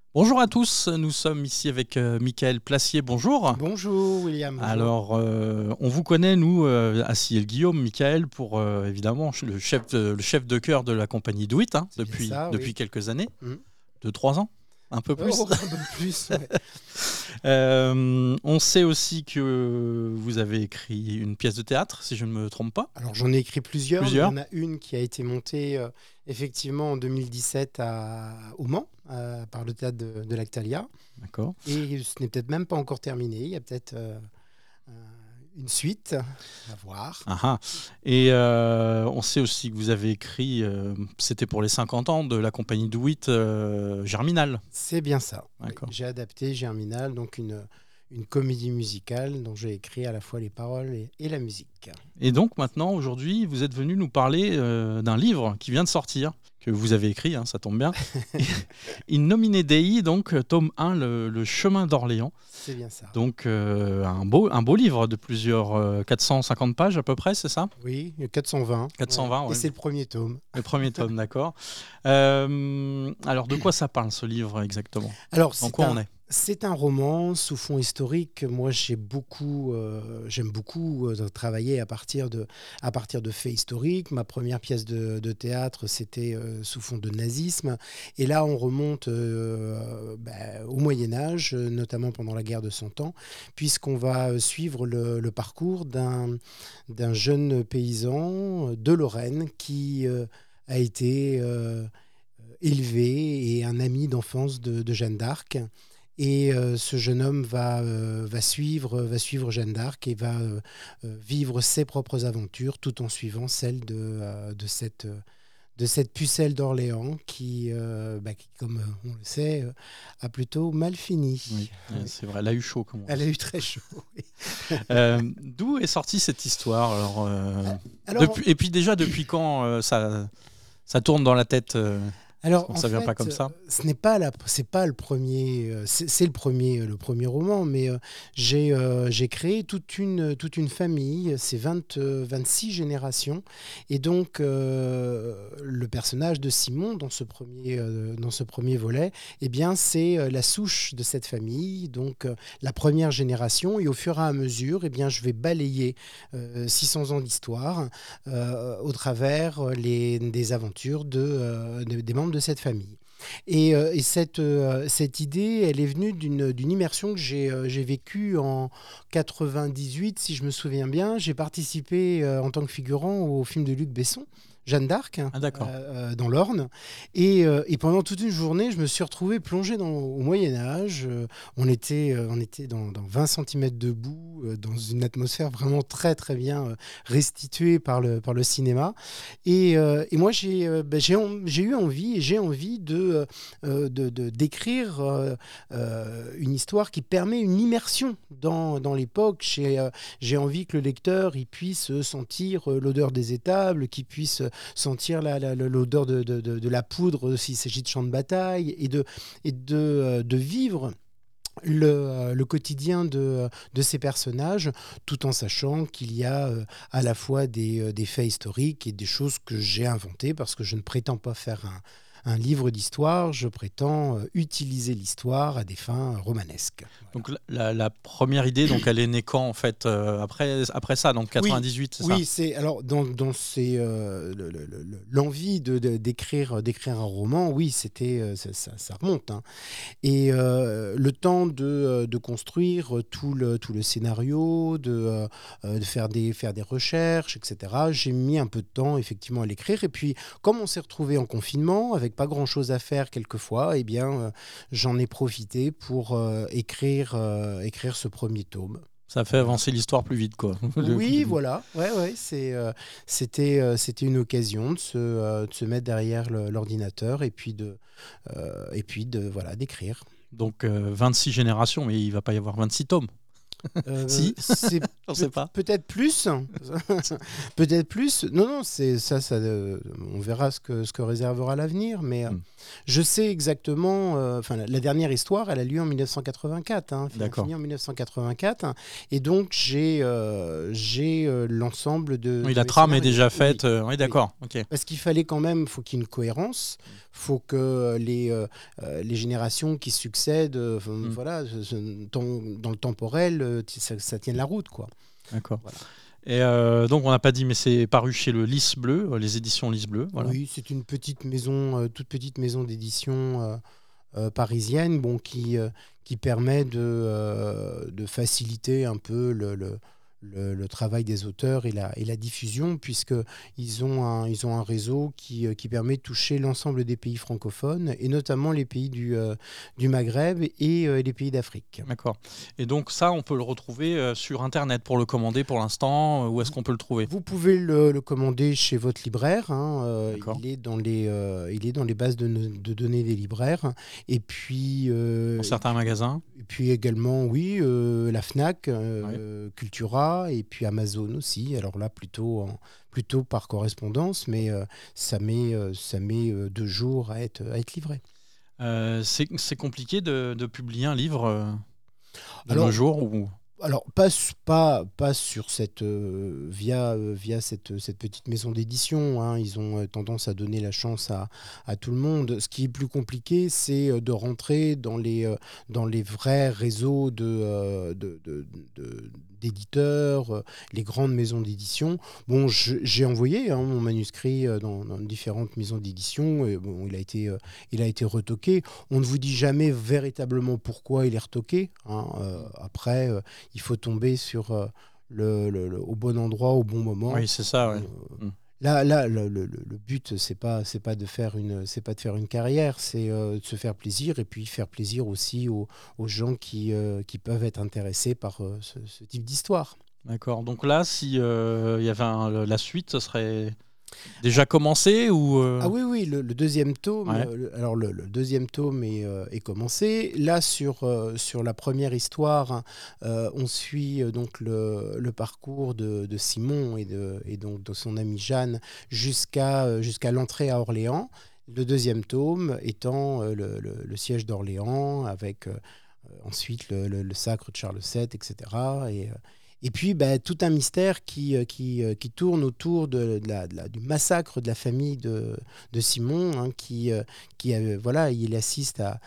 Bonjour à tous, nous sommes ici avec Mickaël Plassier, bonjour. Bonjour William. Bonjour. Alors, on vous connaît, nous, Assis et Guillaume, Mickaël, pour évidemment le chef de chœur de la compagnie Do It, C'est bien ça, depuis oui. quelques années, Mhm. 2-3 ans, un peu plus. Oh, un peu plus. Ouais. On sait aussi que vous avez écrit une pièce de théâtre, si je ne me trompe pas. Alors j'en ai écrit plusieurs, mais il y Plusieurs. en a une qui a été montée effectivement en 2017 au Mans par le théâtre de l'Actalia. D'accord. Et ce n'est peut-être même pas encore terminé. Il y a peut-être une suite à voir. Ah ah. Et on sait aussi que vous avez écrit, c'était pour les 50 ans de la compagnie Do It, Germinal. C'est bien ça. Oui. D'accord. J'ai adapté Germinal, donc une comédie musicale dont j'ai écrit à la fois les paroles et la musique. Et donc maintenant, aujourd'hui, vous êtes venu nous parler d'un livre qui vient de sortir, que vous avez écrit, hein, ça tombe bien. In nomine Dei, donc tome 1, le chemin d'Orléans. C'est bien ça. Donc un beau livre de plusieurs 450 pages à peu près, c'est ça? Oui, 420. 420, ouais. Et c'est le premier tome. Le premier tome, d'accord. Alors de quoi ça parle ce livre exactement? Alors, En quoi on est? c'est un roman sous fond historique. Moi, j'aime beaucoup travailler à partir de faits historiques. Ma première pièce de théâtre, c'était sous fond de nazisme. Et là, on remonte au Moyen-Âge, notamment pendant la guerre de Cent Ans, puisqu'on va suivre le parcours d'un jeune paysan de Lorraine qui a été élevé et un ami d'enfance de Jeanne d'Arc. Et ce jeune homme va suivre Jeanne d'Arc et va vivre ses propres aventures tout en suivant celle de cette pucelle d'Orléans qui, comme on le sait, a plutôt mal fini. Oui, c'est vrai, elle a eu chaud, comme on dit. Elle a eu très chaud. Oui. D'où est sortie cette histoire Alors, et puis déjà, depuis quand ça tourne dans la tête Alors, ça vient pas comme ça. c'est pas le premier, c'est le premier roman, mais j'ai créé toute une famille, c'est 26 générations, et donc le personnage de Simon dans ce premier volet, eh bien c'est la souche de cette famille, donc la première génération, et au fur et à mesure, eh bien je vais balayer 600 ans d'histoire au travers des aventures des membres de cette famille. Et cette idée, elle est venue d'une immersion que j'ai vécue en 98, si je me souviens bien. J'ai participé en tant que figurant au film de Luc Besson, Jeanne d'Arc, Ah, d'accord. dans l'Orne. Et pendant toute une journée, je me suis retrouvé plongé au Moyen-Âge. On était dans 20 cm de boue, dans une atmosphère vraiment très, très bien restituée par le cinéma. Et moi, j'ai eu envie et j'ai envie d'écrire une histoire qui permet une immersion dans l'époque. J'ai envie que le lecteur il puisse sentir l'odeur des étables, qu'il puisse sentir l'odeur de la poudre s'il s'agit de champs de bataille, et de vivre le quotidien de ces personnages, tout en sachant qu'il y a à la fois des faits historiques et des choses que j'ai inventées, parce que je ne prétends pas faire un livre d'histoire, je prétends utiliser l'histoire à des fins romanesques. Voilà. Donc la première idée, donc elle est née quand en fait après ça, donc 98, c'est ça? Oui, c'est alors l'envie d'écrire un roman, oui, c'était ça remonte, hein. Et le temps de construire tout le scénario, de faire des recherches, etc. J'ai mis un peu de temps effectivement à l'écrire. Et puis, comme on s'est retrouvé en confinement, avec pas grand-chose à faire quelquefois, eh bien, j'en ai profité pour écrire ce premier tome. Ça fait avancer l'histoire plus vite, quoi. Oui, voilà. Ouais, c'était une occasion de se mettre derrière l'ordinateur et puis d'écrire. Donc 26 générations, mais il va pas y avoir 26 tomes. Si, C'est on ne sait pas. peut-être plus. Peut-être plus. Non, non, c'est ça, on verra ce que réservera l'avenir. Mais Hmm. je sais exactement. Enfin, la dernière histoire, elle a lieu en 1984. D'accord. Fini en 1984. Et donc, j'ai l'ensemble Oui, de la mes trame est scénarios. déjà Oui, faite. Oui, d'accord. Ok. parce qu'il fallait quand même, faut qu'il y ait une cohérence, faut que les générations qui succèdent, Hmm. voilà, dans le temporel, ça tienne la route, quoi. D'accord. Voilà. Et donc, on n'a pas dit, mais c'est paru chez le Lys Bleu, les éditions Lys Bleu. Voilà. Oui, c'est une petite maison, toute petite maison d'édition parisienne, bon, qui permet de faciliter un peu le travail des auteurs et la diffusion, puisqu'ils ont un réseau qui permet de toucher l'ensemble des pays francophones, et notamment les pays du Maghreb et les pays d'Afrique. D'accord. Et donc, ça, on peut le retrouver sur Internet pour le commander pour l'instant. Où est-ce qu'on peut le trouver? Vous pouvez le commander chez votre libraire. D'accord. Il est dans les bases de données des libraires. Et puis, Dans certains magasins? et puis également, oui, la Fnac, Cultura, et puis Amazon aussi. Alors là, plutôt par correspondance, mais ça met 2 jours à être livré. C'est compliqué de publier un livre de nos Alors, jours ou... Alors, pas sur via cette petite maison d'édition. Ils ont tendance à donner la chance à tout le monde. Ce qui est plus compliqué, c'est de rentrer dans les vrais réseaux d'éditeurs, les grandes maisons d'édition. Bon, j'ai envoyé mon manuscrit dans différentes maisons d'édition. Et bon, il a été retoqué. On ne vous dit jamais véritablement pourquoi il est retoqué. Après, il faut tomber sur au bon endroit, au bon moment. Oui, c'est ça, ouais. Là, le but, c'est pas de faire une carrière, c'est de se faire plaisir, et puis faire plaisir aussi aux gens qui peuvent être intéressés par ce type d'histoire. D'accord. Donc là, si y avait la suite, ce serait déjà commencé ou Ah oui, oui, le deuxième tome, Ouais. alors le deuxième tome est commencé. Là, sur la première histoire, on suit donc le parcours de Simon et donc de son amie Jeanne jusqu'à l'entrée à Orléans. Le deuxième tome étant le siège d'Orléans, avec ensuite le sacre de Charles VII, etc. Et puis, tout un mystère qui tourne autour du massacre de la famille de Simon, voilà, il assiste à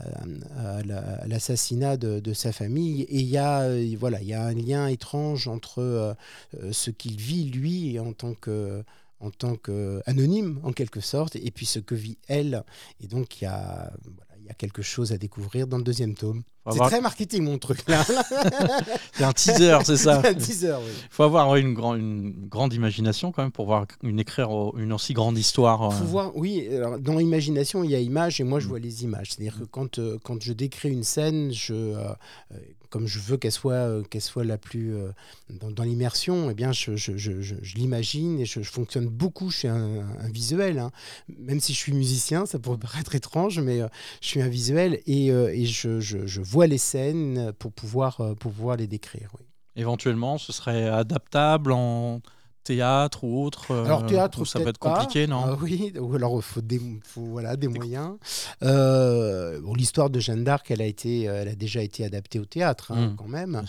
l'assassinat de sa famille. Et il y a un lien étrange entre ce qu'il vit, lui, en tant qu'anonyme, en quelque sorte, et puis ce que vit elle. Et donc, il y a quelque chose à découvrir dans le deuxième tome. C'est très marketing, mon truc, là. C'est un teaser, c'est ça. C'est un teaser, oui. Il faut avoir une grande imagination quand même pour écrire une aussi grande histoire. Faut voir, oui, alors, dans l'imagination, il y a image, et moi, je vois les images. C'est-à-dire que quand je décris une scène, comme je veux qu'elle soit la plus dans l'immersion, eh bien, je l'imagine, et je fonctionne beaucoup. Je suis un visuel, même si je suis musicien, ça pourrait paraître étrange, mais je suis un visuel, et je vois les scènes pour pouvoir les décrire. Oui. Éventuellement, ce serait adaptable en théâtre ou autre. Alors théâtre, ça peut être pas. compliqué, non? Oui, ou alors il faut des moyens. L'histoire de Jeanne d'Arc, elle a déjà été adaptée au théâtre, quand même.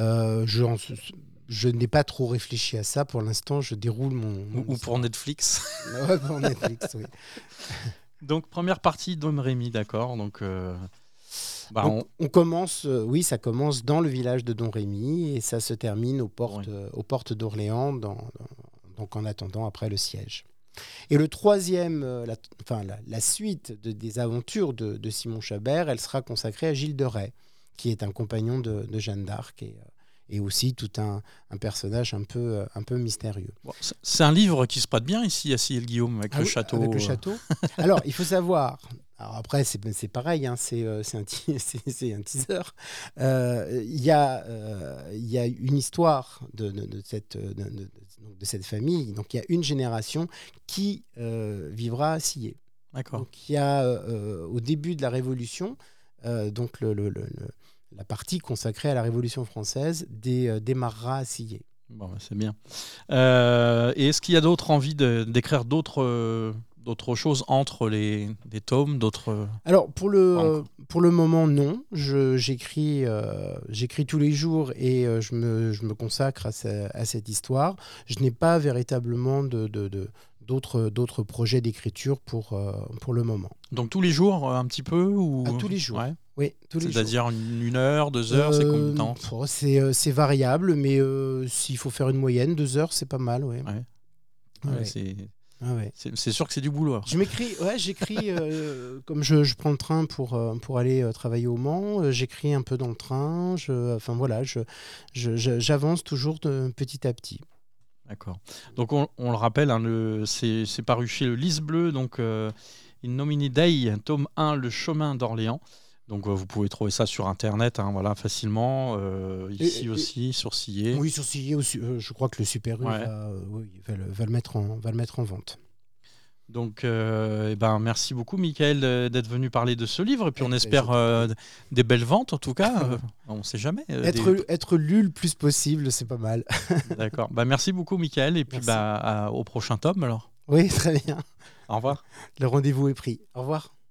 Je n'ai pas trop réfléchi à ça pour l'instant. Je déroule mon ou pour Netflix. Ouais, pour Netflix, oui. Donc première partie d'Homme Rémy, d'accord. Donc donc, on commence, ça commence dans le village de Don Rémy, et ça se termine aux portes d'Orléans, donc en attendant après le siège. Et le troisième, la suite des aventures de Simon Chabert, elle sera consacrée à Gilles de Rais, qui est un compagnon de Jeanne d'Arc, et aussi tout un personnage un peu mystérieux. Bon, c'est un livre qui se prête bien ici à Ciel-Guillaume, avec le château. Avec le château. Alors, il faut savoir... Alors après, c'est pareil, c'est un teaser. Il y a une histoire de cette famille. Donc, il y a une génération qui vivra à Sillé. D'accord. Donc, il y a au début de la Révolution, donc la partie consacrée à la Révolution française des Marats à Sillé. Bon, bah, c'est bien. Et est-ce qu'il y a d'autres envies d'écrire d'autres choses entre les tomes, d'autres... Alors, Pas encore. pour le moment, non. J'écris tous les jours et je me consacre à cette histoire. Je n'ai pas véritablement d'autres projets d'écriture pour le moment. Donc tous les jours, un petit peu ou... À tous les jours. Ouais. Oui, tous les jours. C'est-à-dire une heure, 2 heures, c'est combien de temps? C'est variable, mais s'il faut faire une moyenne, 2 heures, c'est pas mal. Ouais. Ouais. Ouais. Ouais, c'est Ah ouais. c'est sûr que c'est du boulot. Alors. J'écris comme je prends le train pour aller travailler au Mans, j'écris un peu dans le train, enfin voilà, j'avance toujours petit à petit. D'accord. Donc on le rappelle, hein, c'est paru chez le Lys Bleu, donc In Nomine Dei, tome 1, Le chemin d'Orléans. Donc vous pouvez trouver ça sur internet, hein, voilà, facilement, ici aussi, sur Sillé. Oui, sur Sillé aussi, je crois que le Super U Ouais. va le mettre en vente. Donc eh ben, merci beaucoup Mickaël d'être venu parler de ce livre, et puis on Je espère t'en prie. des belles ventes en tout cas, on ne sait jamais. Être lu le plus possible, c'est pas mal. D'accord. Bah, merci beaucoup Mickaël, et puis Merci. bah, au prochain tome alors. Oui, très bien. Au revoir. Le rendez-vous est pris. Au revoir.